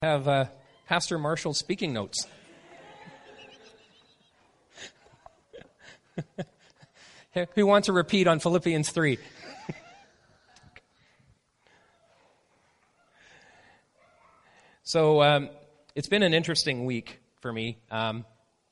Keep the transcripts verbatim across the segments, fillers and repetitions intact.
have uh, Pastor Marshall's speaking notes. Who wants to repeat on Philippians three? So um, it's been an interesting week for me. Um,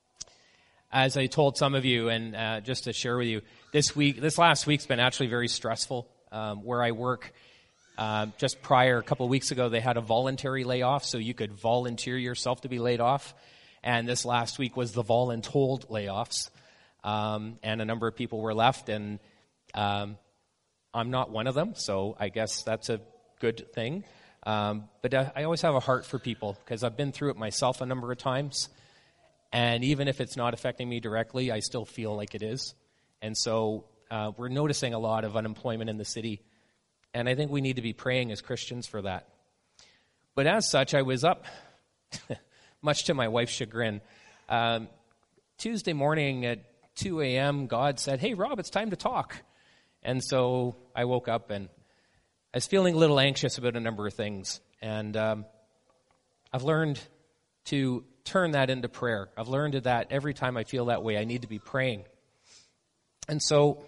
as I told some of you, and uh, just to share with you, this week, this last week's been actually very stressful. Um, where I work, uh, just prior, a couple of weeks ago, they had a voluntary layoff, so you could volunteer yourself to be laid off. And this last week was the voluntold layoffs. Um, and a number of people were left, and um, I'm not one of them, so I guess that's a good thing. Um, but I, I always have a heart for people, because I've been through it myself a number of times. And even if it's not affecting me directly, I still feel like it is. And so uh, we're noticing a lot of unemployment in the city. And I think we need to be praying as Christians for that. But as such, I was up, much to my wife's chagrin. Um, Tuesday morning at two a.m., God said, "Hey, Rob, it's time to talk." And so I woke up and I was feeling a little anxious about a number of things. And um, I've learned to turn that into prayer. I've learned that every time I feel that way, I need to be praying. And so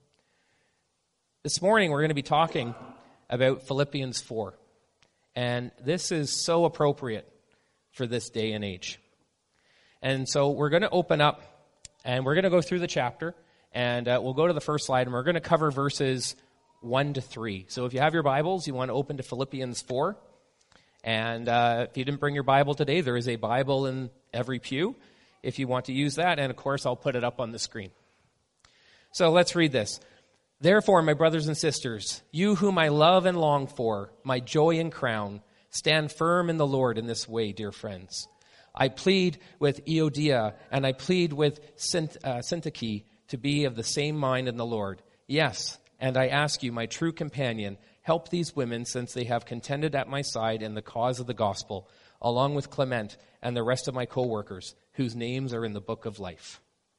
this morning we're going to be talking about Philippians four. And this is so appropriate for this day and age. And so we're going to open up and we're going to go through the chapter. And uh, we'll go to the first slide and we're going to cover verses one to three. So if you have your Bibles, you want to open to Philippians four. And uh, if you didn't bring your Bible today, there is a Bible in every pew if you want to use that. And of course, I'll put it up on the screen. So let's read this. "Therefore, my brothers and sisters, you whom I love and long for, my joy and crown, stand firm in the Lord in this way, dear friends. I plead with Euodia and I plead with Synt- uh, Syntyche to be of the same mind in the Lord. Yes, and I ask you, my true companion, help these women since they have contended at my side in the cause of the gospel, along with Clement and the rest of my co-workers, whose names are in the book of life."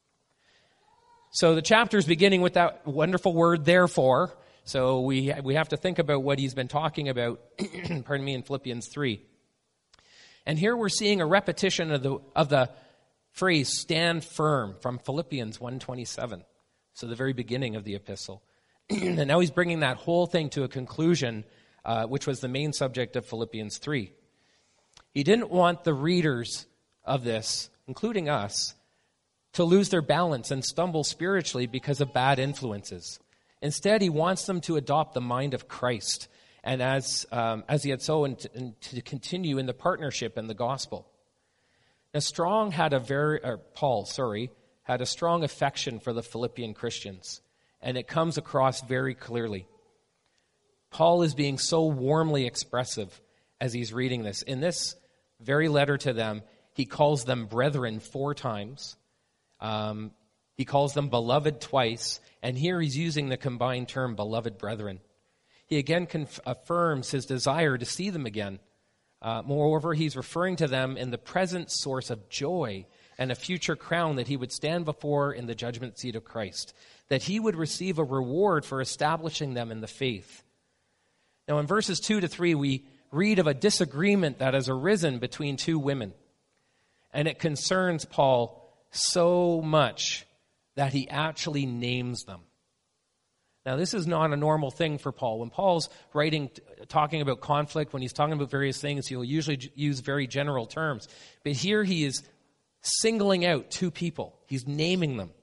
So the chapter is beginning with that wonderful word, therefore. So we we have to think about what he's been talking about, pardon me, in Philippians three. And here we're seeing a repetition of the of the phrase, stand firm, from Philippians one twenty-seven. So the very beginning of the epistle. And now he's bringing that whole thing to a conclusion, uh, which was the main subject of Philippians three. He didn't want the readers of this, including us, to lose their balance and stumble spiritually because of bad influences. Instead, he wants them to adopt the mind of Christ, and as um, as he had so, and to, and to continue in the partnership in the gospel. Now, Strong had a very, or Paul, sorry, had a strong affection for the Philippian Christians, and it comes across very clearly. Paul is being so warmly expressive as he's reading this. In this very letter to them, he calls them brethren four times. Um, he calls them beloved twice, and here he's using the combined term beloved brethren. He again conf- affirms his desire to see them again. Uh, moreover, he's referring to them in the present source of joy and a future crown that he would stand before in the judgment seat of Christ, that he would receive a reward for establishing them in the faith. Now, in verses two to three, we read of a disagreement that has arisen between two women, and it concerns Paul so much that he actually names them. Now, this is not a normal thing for Paul. When Paul's writing, talking about conflict, when he's talking about various things, he'll usually use very general terms. But here he is singling out two people. He's naming them.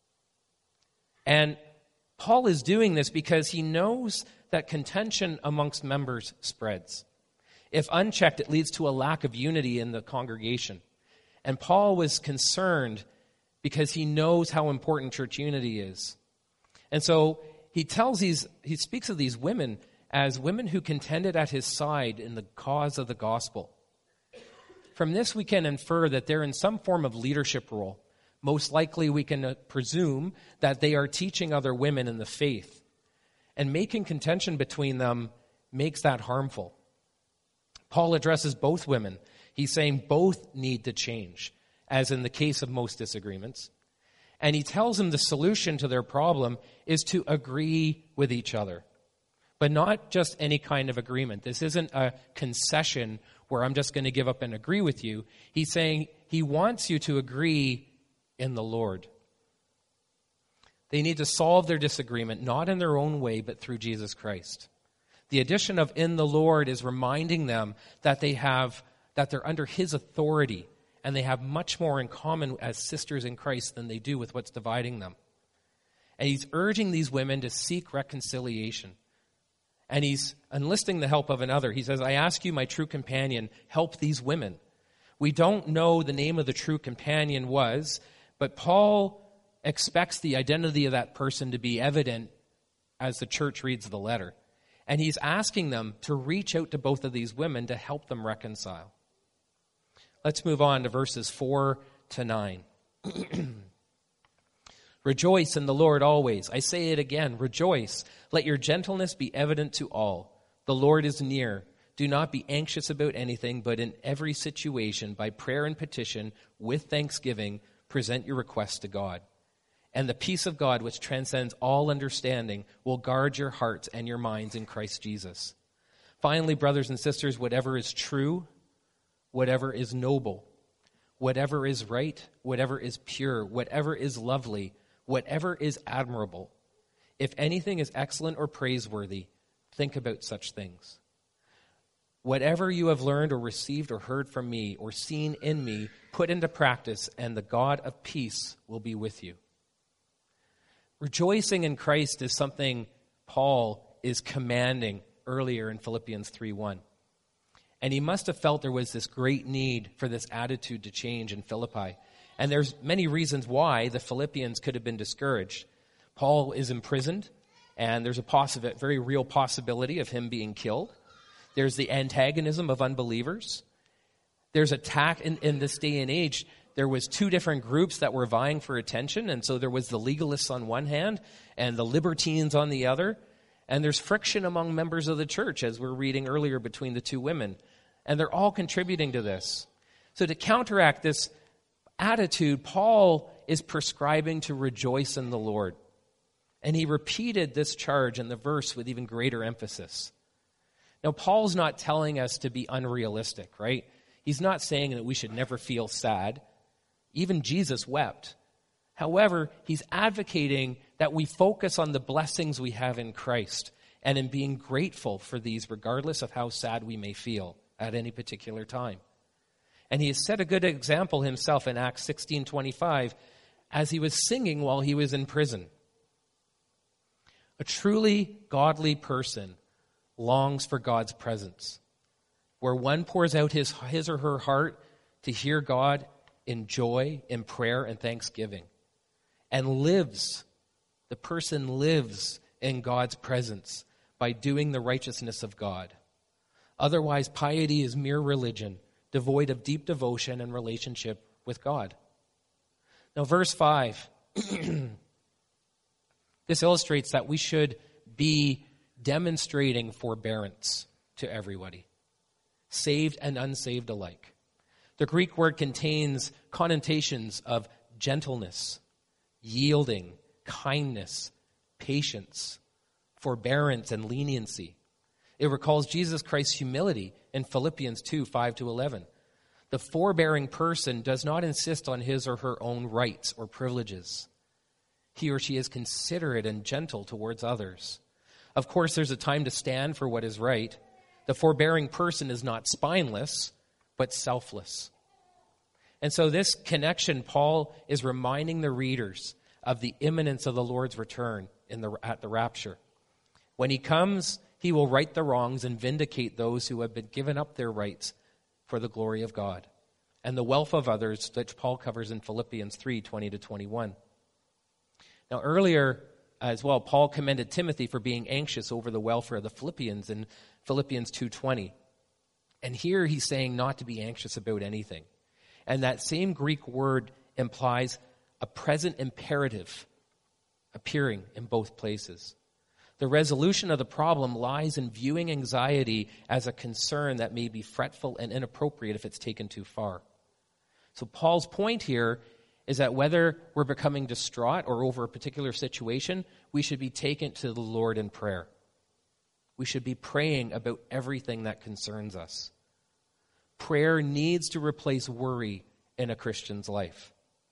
And Paul is doing this because he knows that contention amongst members spreads. If unchecked, it leads to a lack of unity in the congregation. And Paul was concerned because he knows how important church unity is. And so he tells these, he speaks of these women as women who contended at his side in the cause of the gospel. From this, we can infer that they're in some form of leadership role. Most likely, we can presume that they are teaching other women in the faith. And making contention between them makes that harmful. Paul addresses both women. He's saying both need to change, as in the case of most disagreements. And he tells them the solution to their problem is to agree with each other. But not just any kind of agreement. This isn't a concession where I'm just going to give up and agree with you. He's saying he wants you to agree in the Lord. They need to solve their disagreement, not in their own way, but through Jesus Christ. The addition of in the Lord is reminding them that they have, that they're under his authority, and they have much more in common as sisters in Christ than they do with what's dividing them. And he's urging these women to seek reconciliation. And he's enlisting the help of another. He says, I ask you, my true companion, help these women. We don't know the name of the true companion was, but Paul expects the identity of that person to be evident as the church reads the letter. And he's asking them to reach out to both of these women to help them reconcile. Let's move on to verses four to nine. Rejoice in the Lord always. I say it again, rejoice. Let your gentleness be evident to all. The Lord is near. Do not be anxious about anything, but in every situation, by prayer and petition, with thanksgiving, present your requests to God. And the peace of God, which transcends all understanding, will guard your hearts and your minds in Christ Jesus. Finally, brothers and sisters, whatever is true, whatever is noble, whatever is right, whatever is pure, whatever is lovely, whatever is admirable, if anything is excellent or praiseworthy, think about such things. Whatever you have learned or received or heard from me or seen in me, put into practice, and the God of peace will be with you. Rejoicing in Christ is something Paul is commanding earlier in Philippians three one. And he must have felt there was this great need for this attitude to change in Philippi. And there's many reasons why the Philippians could have been discouraged. Paul is imprisoned, and there's a possi- very real possibility of him being killed. There's the antagonism of unbelievers. There's attack in, in this day and age. There was two different groups that were vying for attention, and so there was the legalists on one hand and the libertines on the other. And there's friction among members of the church, as we're reading earlier, between the two women. And they're all contributing to this. So to counteract this attitude, Paul is prescribing to rejoice in the Lord. And he repeated this charge in the verse with even greater emphasis. Now, Paul's not telling us to be unrealistic, right? He's not saying that we should never feel sad. Even Jesus wept. However, he's advocating that we focus on the blessings we have in Christ and in being grateful for these regardless of how sad we may feel at any particular time. And he has set a good example himself in Acts sixteen twenty-five as he was singing while he was in prison. A truly godly person longs for God's presence, where one pours out his, his or her heart to hear God in joy, in prayer, and thanksgiving, and lives, the person lives in God's presence by doing the righteousness of God. Otherwise, piety is mere religion, devoid of deep devotion and relationship with God. Now, verse five, this illustrates that we should be demonstrating forbearance to everybody, saved and unsaved alike. The Greek word contains connotations of gentleness, yielding, kindness, patience, forbearance, and leniency. It recalls Jesus Christ's humility in Philippians two, five to eleven. The forbearing person does not insist on his or her own rights or privileges. He or she is considerate and gentle towards others. Of course, there's a time to stand for what is right. The forbearing person is not spineless, but selfless. And so this connection, Paul is reminding the readers of the imminence of the Lord's return in the, at the rapture. When he comes, he will right the wrongs and vindicate those who have been given up their rights for the glory of God and the wealth of others, which Paul covers in Philippians three, twenty to twenty-one. Now earlier as well, Paul commended Timothy for being anxious over the welfare of the Philippians in Philippians two twenty. And here he's saying not to be anxious about anything. And that same Greek word implies a present imperative appearing in both places. The resolution of the problem lies in viewing anxiety as a concern that may be fretful and inappropriate if it's taken too far. So Paul's point here is that whether we're becoming distraught or over a particular situation, we should be taken to the Lord in prayer. We should be praying about everything that concerns us. Prayer needs to replace worry in a Christian's life.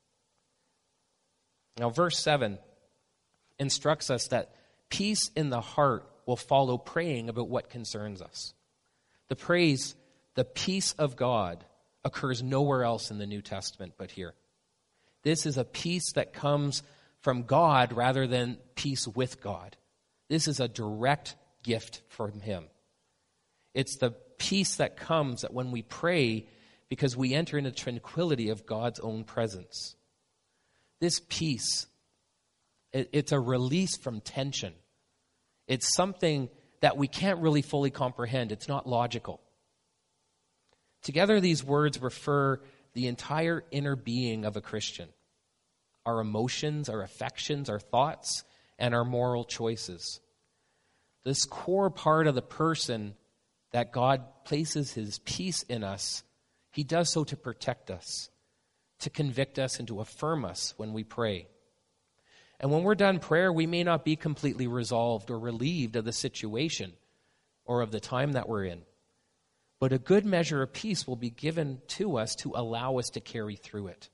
Now, verse seven instructs us that peace in the heart will follow praying about what concerns us. The praise, the peace of God, occurs nowhere else in the New Testament but here. This is a peace that comes from God rather than peace with God. This is a direct gift from him. It's the peace that comes that when we pray because we enter into tranquility of God's own presence. This peace, it, it's a release from tension. It's something that we can't really fully comprehend. It's not logical. Together, these words refer the entire inner being of a Christian. Our emotions, our affections, our thoughts, and our moral choices. This core part of the person that God places his peace in us, he does so to protect us, to convict us, and to affirm us when we pray. And when we're done prayer, we may not be completely resolved or relieved of the situation or of the time that we're in. But a good measure of peace will be given to us to allow us to carry through it.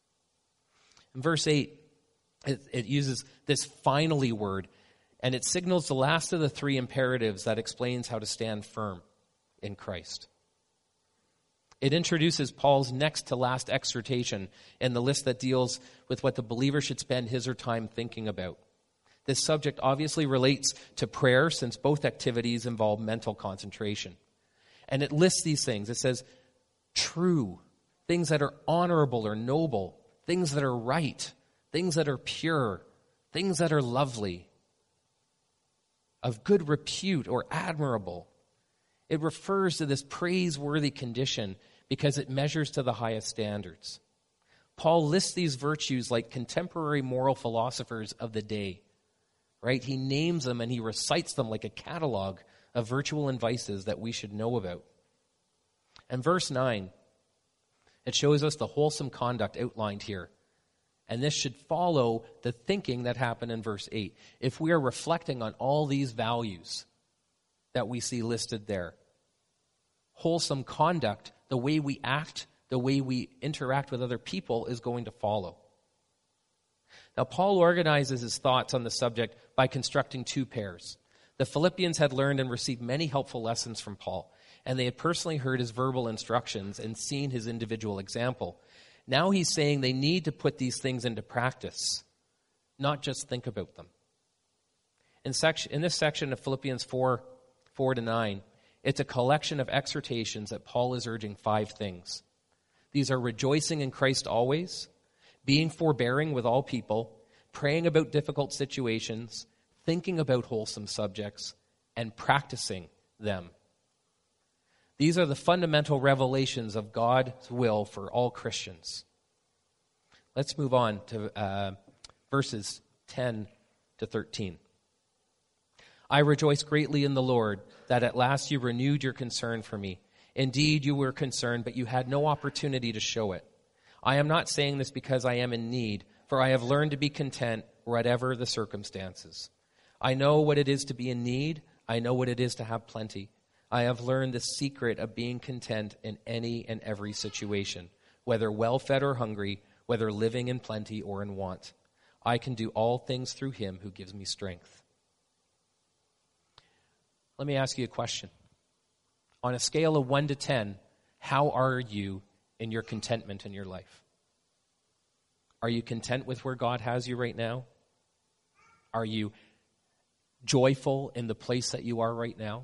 In verse eight, it, it uses this finally word, and it signals the last of the three imperatives that explains how to stand firm in Christ. It introduces Paul's next to last exhortation in the list that deals with what the believer should spend his or time thinking about. This subject obviously relates to prayer since both activities involve mental concentration. And it lists these things. It says, true, things that are honorable or noble, things that are right, things that are pure, things that are lovely, of good repute or admirable. It refers to this praiseworthy condition because it measures to the highest standards. Paul lists these virtues like contemporary moral philosophers of the day, right? He names them and he recites them like a catalog of virtual and vices that we should know about. And verse nine, it shows us the wholesome conduct outlined here. And this should follow the thinking that happened in verse eight. If we are reflecting on all these values that we see listed there, wholesome conduct, the way we act, the way we interact with other people is going to follow. Now, Paul organizes his thoughts on the subject by constructing two pairs. The Philippians had learned and received many helpful lessons from Paul, and they had personally heard his verbal instructions and seen his individual example. Now he's saying they need to put these things into practice, not just think about them. In, section, in this section of Philippians four, four to nine, it's a collection of exhortations that Paul is urging five things. These are rejoicing in Christ always, being forbearing with all people, praying about difficult situations, thinking about wholesome subjects, and practicing them. These are the fundamental revelations of God's will for all Christians. Let's move on to uh, verses ten to thirteen. I rejoice greatly in the Lord that at last you renewed your concern for me. Indeed, you were concerned, but you had no opportunity to show it. I am not saying this because I am in need, for I have learned to be content whatever the circumstances. I know what it is to be in need. I know what it is to have plenty. I have learned the secret of being content in any and every situation, whether well-fed or hungry, whether living in plenty or in want. I can do all things through him who gives me strength. Let me ask you a question. On a scale of one to ten, how are you in your contentment in your life? Are you content with where God has you right now? Are you joyful in the place that you are right now?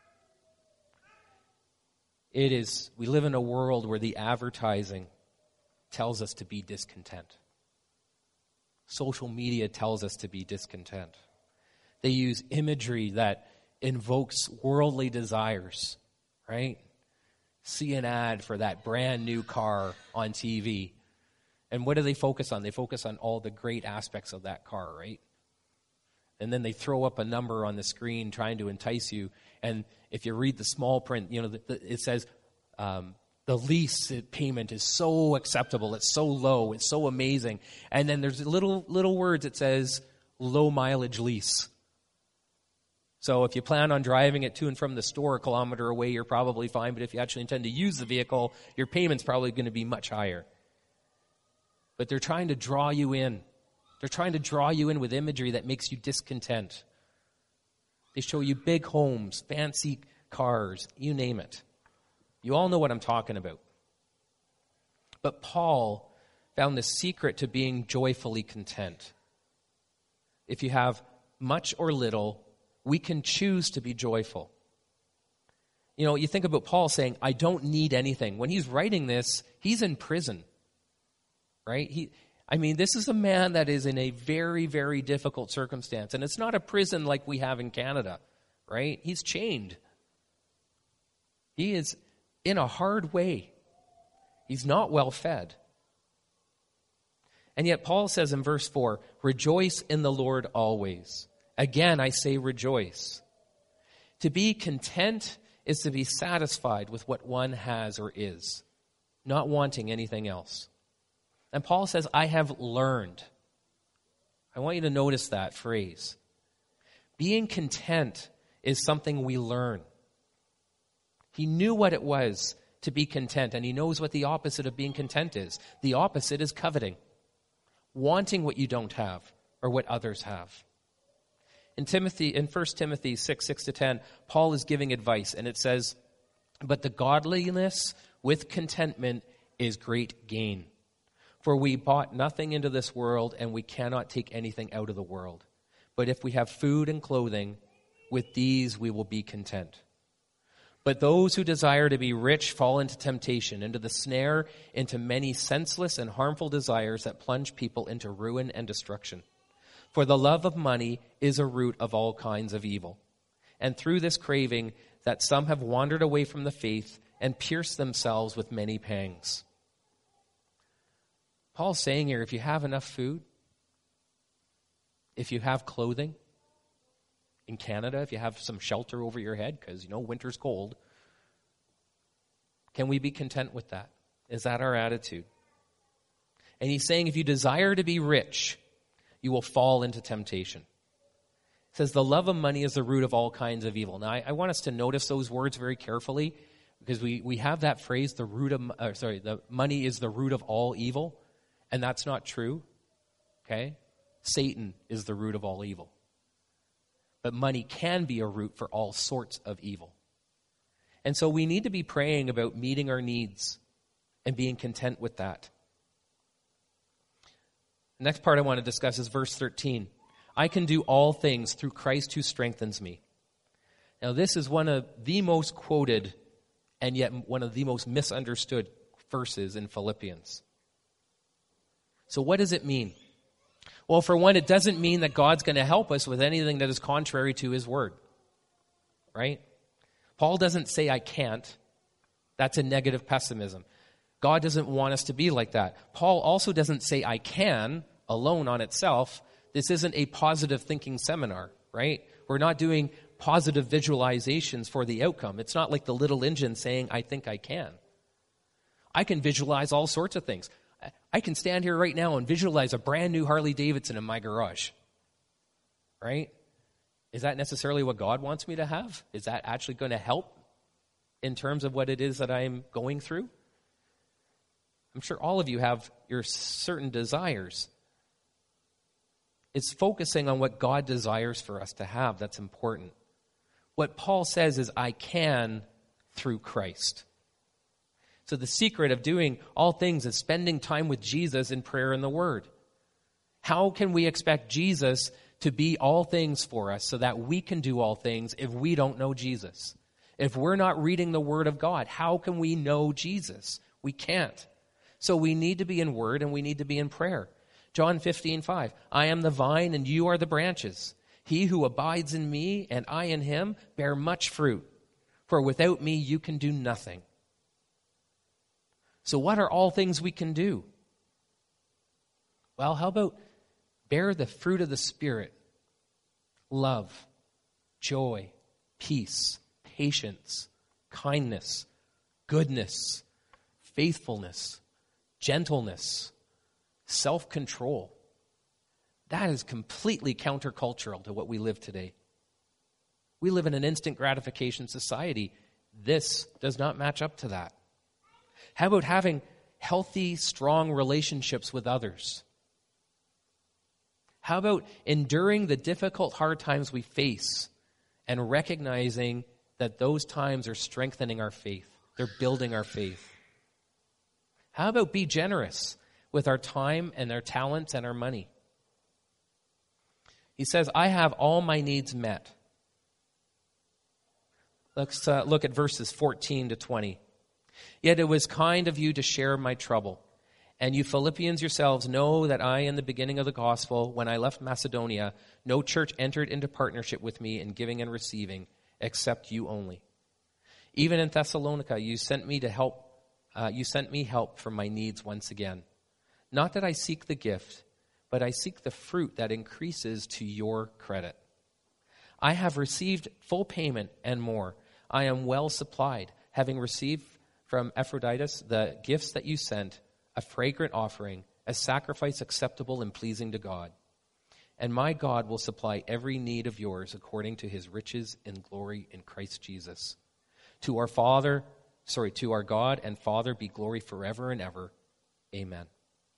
It is, we live in a world where the advertising tells us to be discontent. Social media tells us to be discontent. They use imagery that invokes worldly desires, right? See an ad for that brand new car on T V. And what do they focus on? They focus on all the great aspects of that car, right? And then they throw up a number on the screen trying to entice you. And if you read the small print, you know, the, the, it says um, the lease payment is so acceptable. It's so low. It's so amazing. And then there's little little words that says low mileage lease. So if you plan on driving it to and from the store a kilometer away, you're probably fine. But if you actually intend to use the vehicle, your payment's probably going to be much higher. But they're trying to draw you in. They're trying to draw you in with imagery that makes you discontent. They show you big homes, fancy cars, you name it. You all know what I'm talking about. But Paul found the secret to being joyfully content. If you have much or little, we can choose to be joyful. You know, you think about Paul saying, I don't need anything. When he's writing this, he's in prison, right? He, I mean, this is a man that is in a very, very difficult circumstance. And it's not a prison like we have in Canada, right? He's chained. He is in a hard way. He's not well fed. And yet Paul says in verse four, rejoice in the Lord always. Again, I say rejoice. To be content is to be satisfied with what one has or is, not wanting anything else. And Paul says, I have learned. I want you to notice that phrase. Being content is something we learn. He knew what it was to be content, and he knows what the opposite of being content is. The opposite is coveting, wanting what you don't have or what others have. In Timothy, in First Timothy six, six to ten, Paul is giving advice, and it says, but the godliness with contentment is great gain. For we bought nothing into this world, and we cannot take anything out of the world. But if we have food and clothing, with these we will be content. But those who desire to be rich fall into temptation, into the snare, into many senseless and harmful desires that plunge people into ruin and destruction. For the love of money is a root of all kinds of evil. And through this craving that some have wandered away from the faith and pierced themselves with many pangs. Paul's saying here, if you have enough food, if you have clothing, in Canada, if you have some shelter over your head, because, you know, winter's cold, can we be content with that? Is that our attitude? And he's saying if you desire to be rich, you will fall into temptation. It says the love of money is the root of all kinds of evil. Now, I, I want us to notice those words very carefully, because we, we have that phrase, the root of, uh, sorry, the money is the root of all evil, and that's not true, okay? Satan is the root of all evil. But money can be a root for all sorts of evil. And so we need to be praying about meeting our needs and being content with that. The next part I want to discuss is verse thirteen. I can do all things through Christ who strengthens me. Now this is one of the most quoted and yet one of the most misunderstood verses in Philippians. So what does it mean? Well, for one, it doesn't mean that God's going to help us with anything that is contrary to his word, right? Paul doesn't say I can't. That's a negative pessimism. God doesn't want us to be like that. Paul also doesn't say I can alone on itself. This isn't a positive thinking seminar, right? We're not doing positive visualizations for the outcome. It's not like the little engine saying I think I can. I can visualize all sorts of things. I can stand here right now and visualize a brand new Harley Davidson in my garage, right? Is that necessarily what God wants me to have? Is that actually going to help in terms of what it is that I'm going through? I'm sure all of you have your certain desires. It's focusing on what God desires for us to have that's important. What Paul says is, I can through Christ. So the secret of doing all things is spending time with Jesus in prayer and the Word. How can we expect Jesus to be all things for us so that we can do all things if we don't know Jesus? If we're not reading the Word of God, how can we know Jesus? We can't. So we need to be in Word and we need to be in prayer. John fifteen five, I am the vine and you are the branches. He who abides in me and I in him bear much fruit. For without me you can do nothing. So what are all things we can do? Well, how about bear the fruit of the Spirit? Love, joy, peace, patience, kindness, goodness, faithfulness, gentleness, self-control. That is completely countercultural to what we live today. We live in an instant gratification society. This does not match up to that. How about having healthy, strong relationships with others? How about enduring the difficult, hard times we face and recognizing that those times are strengthening our faith? They're building our faith. How about be generous with our time and our talents and our money? He says, I have all my needs met. Let's uh, look at verses fourteen to twenty. Yet it was kind of you to share my trouble. And you Philippians yourselves know that I, in the beginning of the gospel, when I left Macedonia, no church entered into partnership with me in giving and receiving, except you only. Even in Thessalonica, you sent me to help. Uh, you sent me help for my needs once again. Not that I seek the gift, but I seek the fruit that increases to your credit. I have received full payment and more. I am well supplied, having received from Epaphroditus the gifts that you sent, a fragrant offering, a sacrifice acceptable and pleasing to God. And my God will supply every need of yours according to his riches in glory in Christ Jesus. To our Father, sorry, to our God and Father be glory forever and ever. Amen.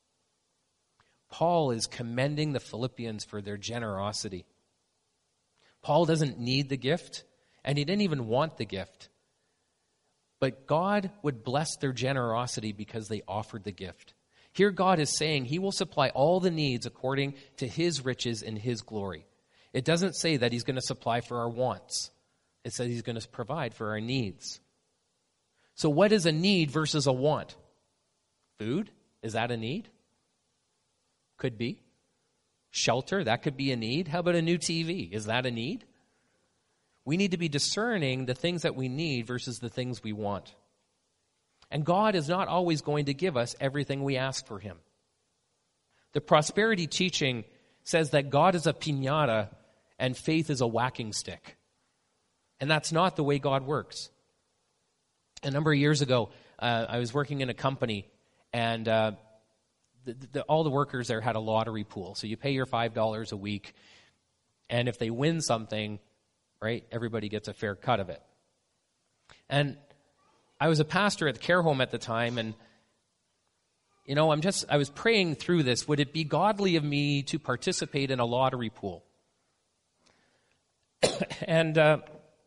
Paul is commending the Philippians for their generosity. Paul doesn't need the gift, and he didn't even want the gift. But God would bless their generosity because they offered the gift. Here God is saying he will supply all the needs according to his riches in his glory. It doesn't say that he's going to supply for our wants. It says he's going to provide for our needs. So what is a need versus a want? Food? Is that a need? Could be. Shelter? That could be a need. How about a new T V? Is that a need? We need to be discerning the things that we need versus the things we want. And God is not always going to give us everything we ask for him. The prosperity teaching says that God is a piñata and faith is a whacking stick. And that's not the way God works. A number of years ago, uh, I was working in a company, and uh, the, the, all the workers there had a lottery pool. So you pay your five dollars a week, and if they win something, right, everybody gets a fair cut of it. And I was a pastor at the care home at the time, and, you know, I'm just, I was praying through this. Would it be godly of me to participate in a lottery pool? and uh,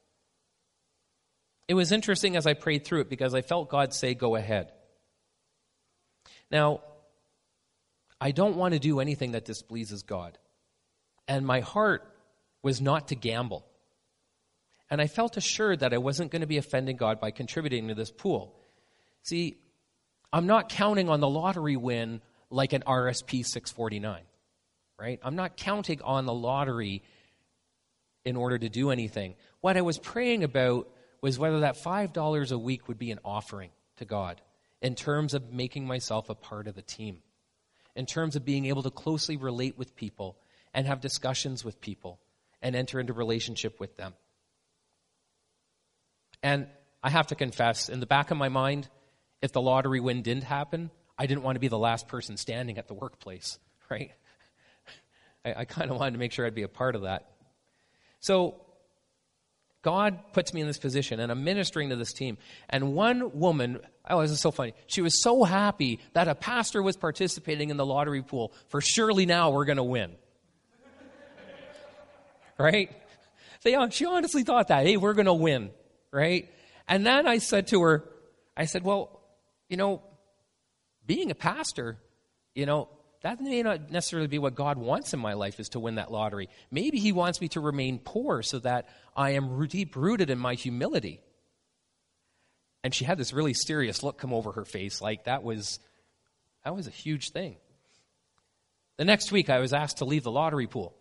it was interesting as I prayed through it because I felt God say, go ahead. Now, I don't want to do anything that displeases God. And my heart was not to gamble. And I felt assured that I wasn't going to be offending God by contributing to this pool. See, I'm not counting on the lottery win like an R S P six forty-nine, right? I'm not counting on the lottery in order to do anything. What I was praying about was whether that five dollars a week would be an offering to God in terms of making myself a part of the team, in terms of being able to closely relate with people and have discussions with people and enter into relationship with them. And I have to confess, in the back of my mind, if the lottery win didn't happen, I didn't want to be the last person standing at the workplace, right? I, I kind of wanted to make sure I'd be a part of that. So God puts me in this position, and I'm ministering to this team. And one woman, oh, this is so funny. She was so happy that a pastor was participating in the lottery pool, for surely now we're going to win. Right? They, she honestly thought that, hey, we're going to win. Right? And then I said to her, I said, well, you know, being a pastor, you know, that may not necessarily be what God wants in my life, is to win that lottery. Maybe he wants me to remain poor so that I am deep rooted in my humility. And she had this really serious look come over her face, like that was, that was a huge thing. The next week I was asked to leave the lottery pool.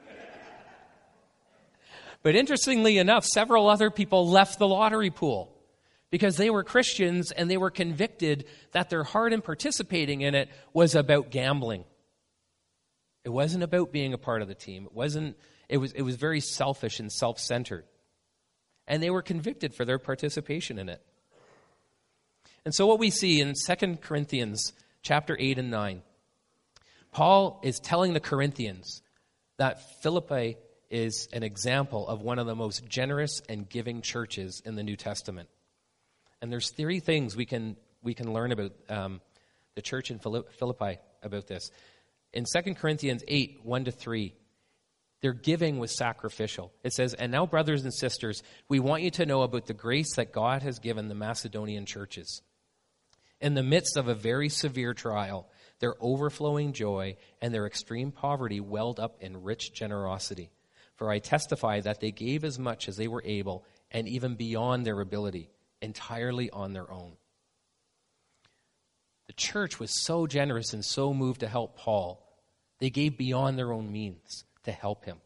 But interestingly enough, several other people left the lottery pool because they were Christians and they were convicted that their heart in participating in it was about gambling. It wasn't about being a part of the team. It wasn't, it was, it was very selfish and self-centered. And they were convicted for their participation in it. And so what we see in Second Corinthians chapter eight and nine, Paul is telling the Corinthians that Philippi is an example of one of the most generous and giving churches in the New Testament. And there's three things we can we can learn about um, the church in Philippi about this. In Second Corinthians eight, one to three, their giving was sacrificial. It says, "And now, brothers and sisters, we want you to know about the grace that God has given the Macedonian churches. In the midst of a very severe trial, their overflowing joy and their extreme poverty welled up in rich generosity. For I testify that they gave as much as they were able, and even beyond their ability, entirely on their own." The church was so generous and so moved to help Paul, they gave beyond their own means to help him.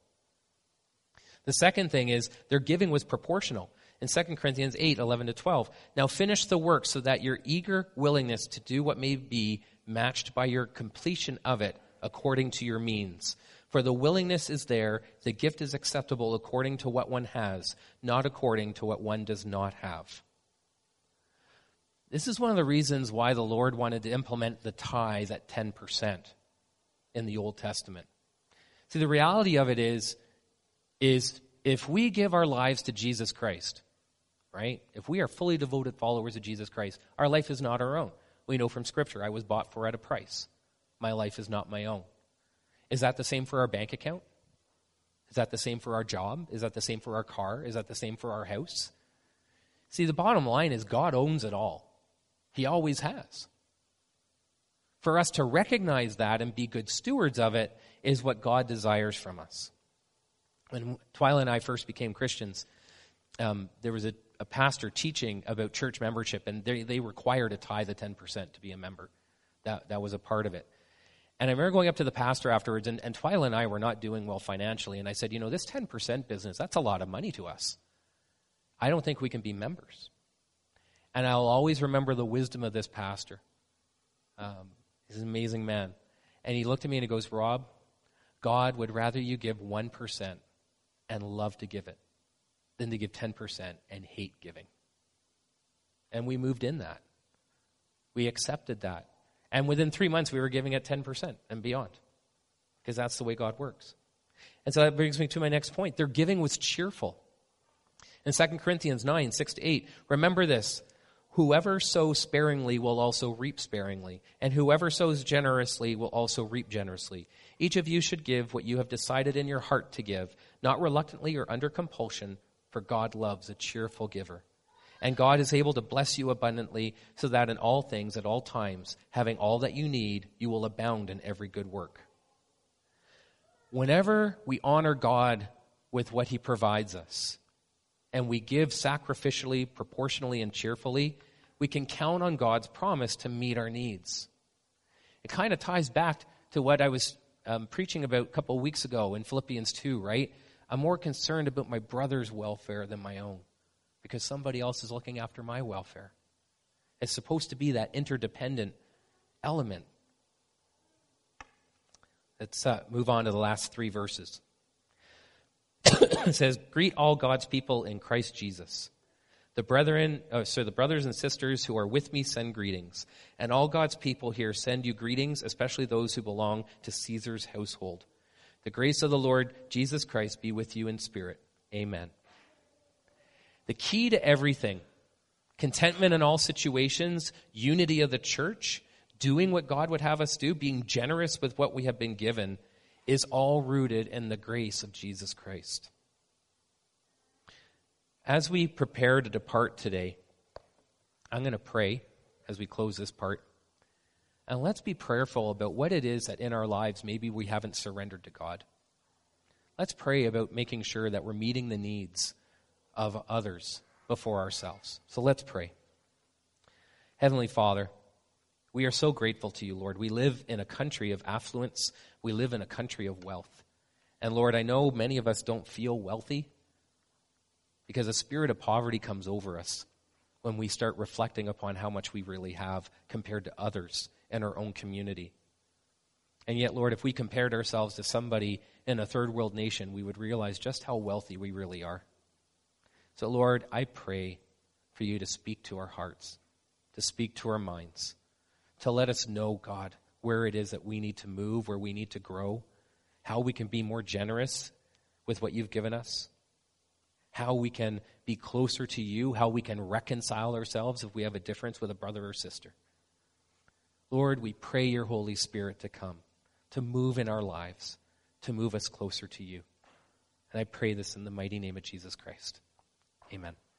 The second thing is their giving was proportional. In Second Corinthians eight, eleven to twelve, "Now finish the work so that your eager willingness to do what may be matched by your completion of it according to your means. For the willingness is there, the gift is acceptable according to what one has, not according to what one does not have." This is one of the reasons why the Lord wanted to implement the tithe at ten percent in the Old Testament. See, the reality of it is, is if we give our lives to Jesus Christ, right? If we are fully devoted followers of Jesus Christ, our life is not our own. We know from Scripture, I was bought for at a price. My life is not my own. Is that the same for our bank account? Is that the same for our job? Is that the same for our car? Is that the same for our house? See, the bottom line is God owns it all. He always has. For us to recognize that and be good stewards of it is what God desires from us. When Twyla and I first became Christians, um, there was a, a pastor teaching about church membership, and they, they required a tithe of ten percent to be a member. That, that was a part of it. And I remember going up to the pastor afterwards, and, and Twyla and I were not doing well financially, and I said, you know, this ten percent business, that's a lot of money to us. I don't think we can be members. And I'll always remember the wisdom of this pastor. Um, he's an amazing man. And he looked at me and he goes, "Rob, God would rather you give one percent and love to give it than to give ten percent and hate giving." And we moved in that. We accepted that. And within three months, we were giving at ten percent and beyond, because that's the way God works. And so that brings me to my next point. Their giving was cheerful. In Second Corinthians nine, six to eight, remember this: "Whoever sows sparingly will also reap sparingly, and whoever sows generously will also reap generously. Each of you should give what you have decided in your heart to give, not reluctantly or under compulsion, for God loves a cheerful giver. And God is able to bless you abundantly, so that in all things, at all times, having all that you need, you will abound in every good work." Whenever we honor God with what He provides us, and we give sacrificially, proportionally, and cheerfully, we can count on God's promise to meet our needs. It kind of ties back to what I was um, preaching about a couple of weeks ago in Philippians two, right? I'm more concerned about my brother's welfare than my own, because somebody else is looking after my welfare. It's supposed to be that interdependent element. Let's uh, move on to the last three verses. It says, "Greet all God's people in Christ Jesus. The brethren, oh, so the brothers and sisters who are with me send greetings. And all God's people here send you greetings, especially those who belong to Caesar's household. The grace of the Lord Jesus Christ be with you in spirit. Amen." The key to everything, contentment in all situations, unity of the church, doing what God would have us do, being generous with what we have been given, is all rooted in the grace of Jesus Christ. As we prepare to depart today, I'm going to pray as we close this part. And let's be prayerful about what it is that in our lives maybe we haven't surrendered to God. Let's pray about making sure that we're meeting the needs of others before ourselves. So let's pray. Heavenly Father, we are so grateful to you, Lord. We live in a country of affluence. We live in a country of wealth. And Lord, I know many of us don't feel wealthy because a spirit of poverty comes over us when we start reflecting upon how much we really have compared to others in our own community. And yet, Lord, if we compared ourselves to somebody in a third world nation, we would realize just how wealthy we really are. So, Lord, I pray for you to speak to our hearts, to speak to our minds, to let us know, God, where it is that we need to move, where we need to grow, how we can be more generous with what you've given us, how we can be closer to you, how we can reconcile ourselves if we have a difference with a brother or sister. Lord, we pray your Holy Spirit to come, to move in our lives, to move us closer to you. And I pray this in the mighty name of Jesus Christ. Amen.